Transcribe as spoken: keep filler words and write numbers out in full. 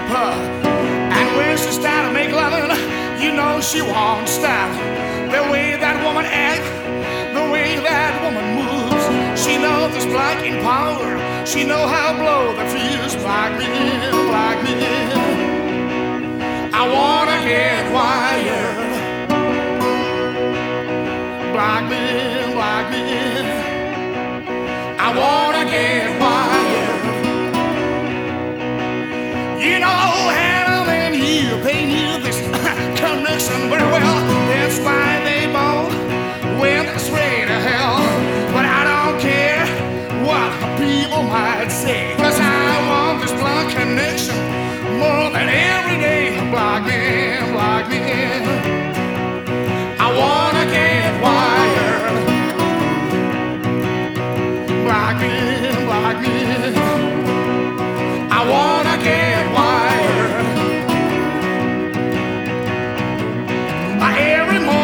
Huh. And when she started to make loving, you know she won't stop. The way that woman acts, the way that woman moves, she knows this black in power. She know how to blow the fuse. Black men, black men, I wanna get wired. Black men, black men, I wanna get wired. You know, Adam and Eve, they knew this connection very well. That's why they both went straight to hell. But I don't care what people might say, 'cause I want this blood connection more than every day. Black men, black men, I wanna get wired. Black men, black men, I wanna get wired. Every morning